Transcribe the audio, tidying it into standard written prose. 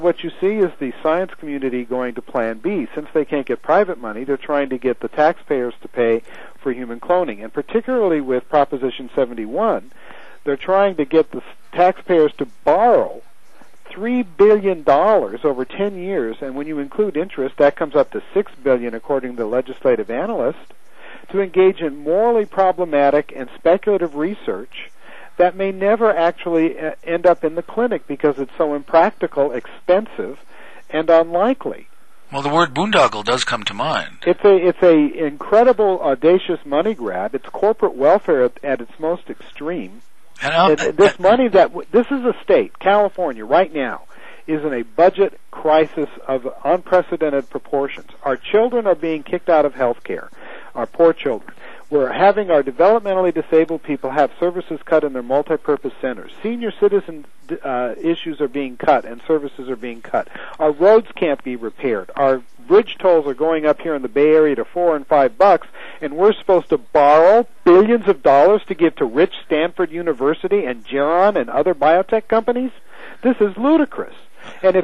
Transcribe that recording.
What you see is the science community going to Plan B. Since they can't get private money, they're trying to get the taxpayers to pay for human cloning. And particularly with Proposition 71, they're trying to get the taxpayers to borrow $3 billion over 10 years, and when you include interest, that comes up to $6 billion according to legislative analysts, to engage in morally problematic and speculative research that may never actually end up in the clinic because it's so impractical, expensive, and unlikely. Well, the word boondoggle does come to mind. It's a incredible, audacious money grab. It's corporate welfare at its most extreme. And this money this is a state, California, right now, is in a budget crisis of unprecedented proportions. Our children are being kicked out of health care, our poor children. We're having our developmentally disabled people have services cut in their multipurpose centers. Senior citizen issues are being cut and services are being cut. Our roads can't be repaired. Our bridge tolls are going up here in the Bay Area to $4 and $5, and we're supposed to borrow billions of dollars to give to rich Stanford University and Geron and other biotech companies? This is ludicrous. And